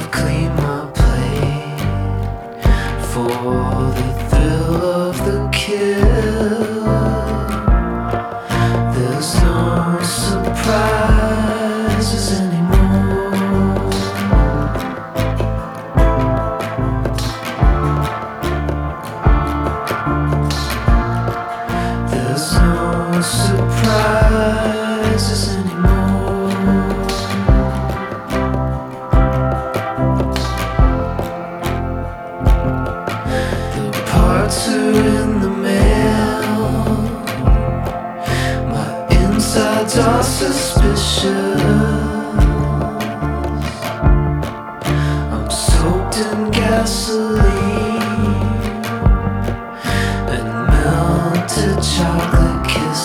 clean my plate for the thrill of the kill. There's no surprises anymore. There's no surprises anymore. The parts are in the mail. My insides are suspicious. I'm soaked in gasoline and melted chocolate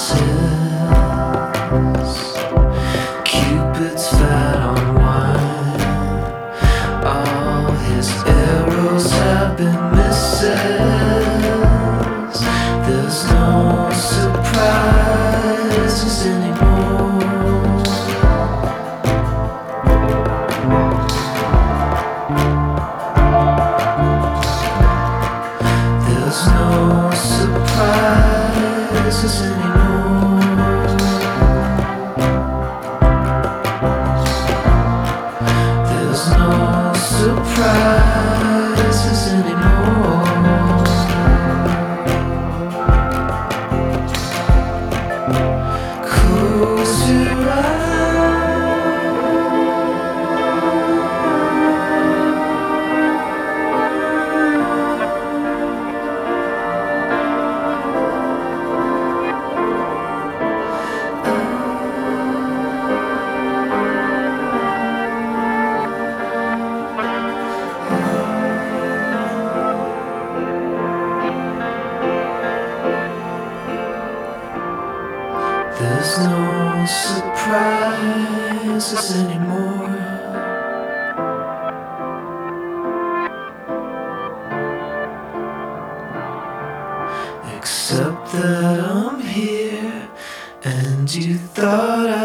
kisses. Cupid's fat on wine. All his arrows have been misses. There's no surprises anymore. There's no surprises anymore. There's no surprises anymore. Close your There's no surprises anymore. Except that I'm here and you thought